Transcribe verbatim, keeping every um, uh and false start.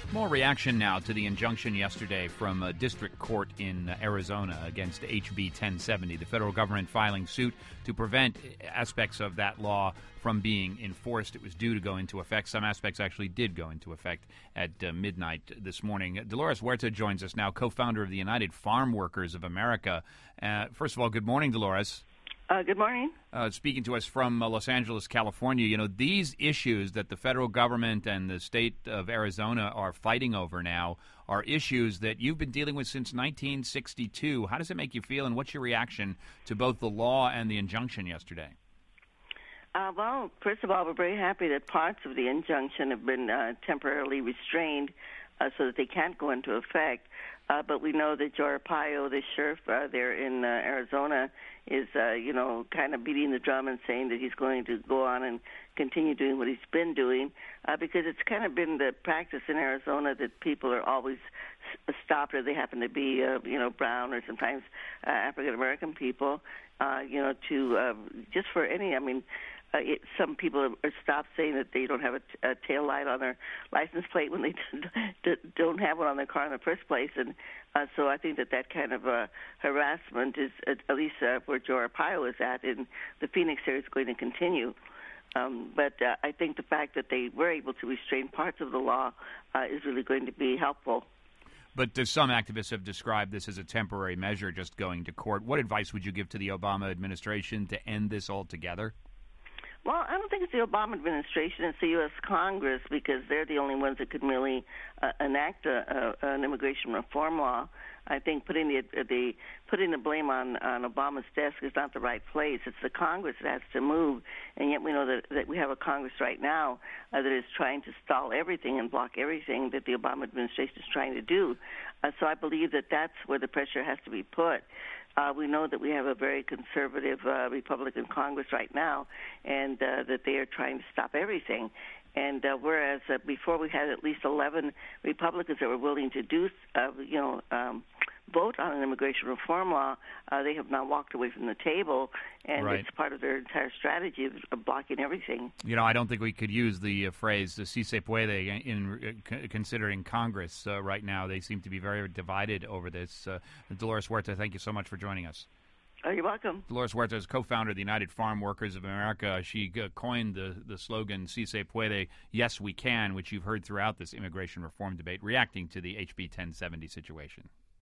More reaction now to the injunction yesterday from a district court in Arizona against H B ten seventy, the federal government filing suit to prevent aspects of that law from being enforced. It was due to go into effect. Some aspects actually did go into effect at uh, midnight this morning. Dolores Huerta joins us now, co-founder of the United Farm Workers of America. Uh, first of all, good morning, Dolores. Uh, good morning. Uh, speaking to us from uh, Los Angeles, California, you know, these issues that the federal government and the state of Arizona are fighting over now are issues that you've been dealing with since nineteen sixty-two. How does it make you feel, and what's your reaction to both the law and the injunction yesterday? Uh, well, first of all, we're very happy that parts of the injunction have been uh, temporarily restrained uh, so that they can't go into effect. Uh, but we know that Joe Arpaio, the sheriff uh, there in uh, Arizona, is, uh, you know, kind of beating the drum and saying that he's going to go on and continue doing what he's been doing, uh, because it's kind of been the practice in Arizona that people are always s- stopped, or they happen to be, uh, you know, brown or sometimes uh, African-American people, uh, you know, to uh, just for any, I mean, Uh, it, some people are stopped saying that they don't have a, t- a tail light on their license plate when they d- d- don't have one on their car in the first place. And uh, so I think that that kind of uh, harassment is, at, at least uh, where Joe Arpaio is at in the Phoenix area, is going to continue. Um, but uh, I think the fact that they were able to restrain parts of the law uh, is really going to be helpful. But uh, some activists have described this as a temporary measure, just going to court. What advice would you give to the Obama administration to end this altogether? Well, I don't think it's the Obama administration. It's the U S Congress, because they're the only ones that could really uh, enact a, a, an immigration reform law. I think putting the the putting the blame on, on Obama's desk is not the right place. It's the Congress that has to move, and yet we know that, that we have a Congress right now uh, that is trying to stall everything and block everything that the Obama administration is trying to do. Uh, so I believe that that's where the pressure has to be put. Uh, we know that we have a very conservative uh, Republican Congress right now, and uh, that they are trying to stop everything. And uh, whereas uh, before we had at least eleven Republicans that were willing to do, uh, you know, um, vote on an immigration reform law, uh, they have now walked away from the table, and right. It's part of their entire strategy of, of blocking everything. You know, I don't think we could use the uh, phrase uh, "si se puede" in uh, c- considering Congress uh, right now. They seem to be very divided over this. Uh, Dolores Huerta, thank you so much for joining us. Oh, you're welcome. Dolores Huerta is co-founder of the United Farm Workers of America. She uh, coined the, the slogan "Si se puede, yes we can," which you've heard throughout this immigration reform debate, reacting to the H B ten seventy situation.